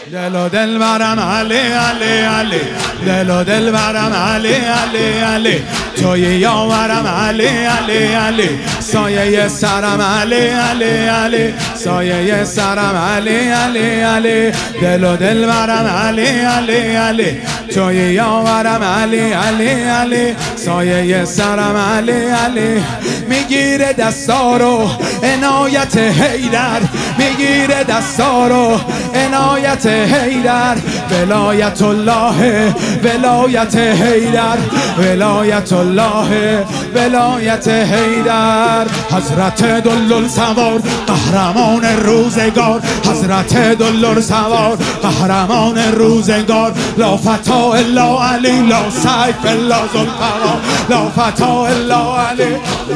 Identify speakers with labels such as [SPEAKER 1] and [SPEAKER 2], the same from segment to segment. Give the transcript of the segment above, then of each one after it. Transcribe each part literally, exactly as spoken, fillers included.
[SPEAKER 1] دل و دل برم علی علی علی، دل و دل برم علی علی علی، توی یاورم علی علی علی، سایه سرم علی علی علی، سایه سرم علی علی علی، دل و دل برم علی علی علی، توی یاورم علی علی علی، سایه سرم علی علی. میگیره دستا رو عنایت حیدر، میگیره دستا رو عنایت حیدر، ولایت الله ولایت حیدر، ولایت الله ولایت حیدر. حضرت دلالسوار قهرمان روزگار، حضرت دلالسوار قهرمان روزگار، لا فتا الا علی، لا سیف الا ذوالفقار، لا فتا الا علی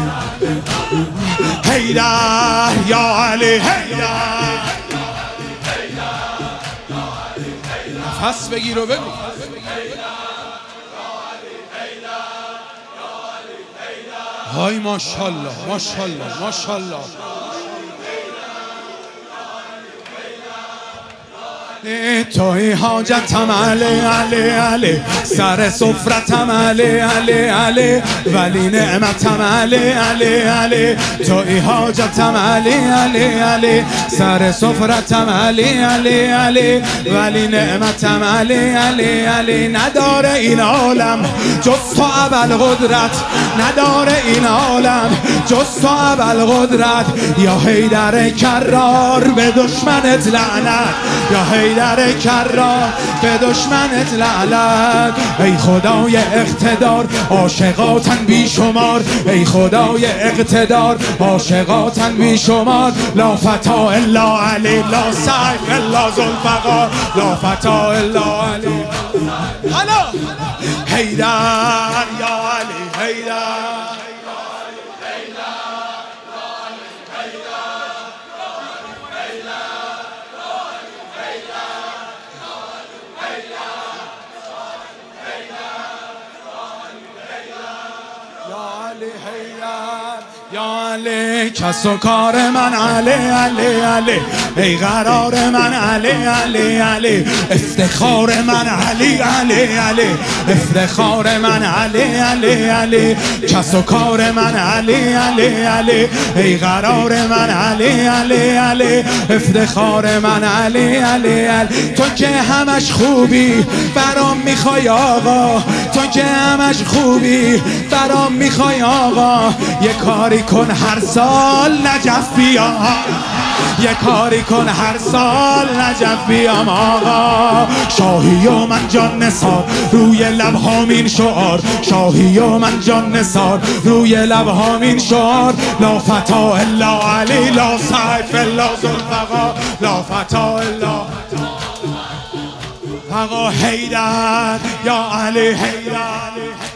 [SPEAKER 1] حیدر یا علی حیدر. نفس بگیر و بگو های ماشاءالله ماشاءالله ماشاءالله. توی حاجتم علی علی علی، سر سفرتم علی علی علی، ولی نعمتم علی علی علی، توی حاجتم علی علی علی، سر سفرتم علی علی علی، ولی نعمتم علی علی علی. نداره این عالم جز تو ابوالقدرت، نداره این عالم جز تو ابوالقدرت، یا حیدر کرار به دشمنت لعنت، یا حیدر کرار به دشمنت لعنت. ای خدای اقتدار عاشقاتن بی شمار، ای خدای اقتدار عاشقاتن بی شمار، لا فتا الا علی، لا سیف الا ذوالفقار، لا فتا الا علی. حالا حیدر یا علی حیدر. یا علی کس و کار من علی علی علی، ای قرار من علی علی علی، افتخار من علی علی علی، افتخار من علی علی علی، کس و کار من علی علی علی، ای قرار من علی علی علی، افتخار من علی علی علی. تو که همش خوبی برام میخوای آقا، تو که همش خوبی برام میخوای آقا، یه کاری کن هر سال نجف بیا، یه کاری کن هر سال نجف بیام آقا. شاهی و من جان نثار روی لبهام این شعار، شاهی و من جان نثار روی لبهام این شعار، لا فتا الا علی، لا سیف الا ذوالفقار، لا فتا الا آقا حیدر یا علی حیدر.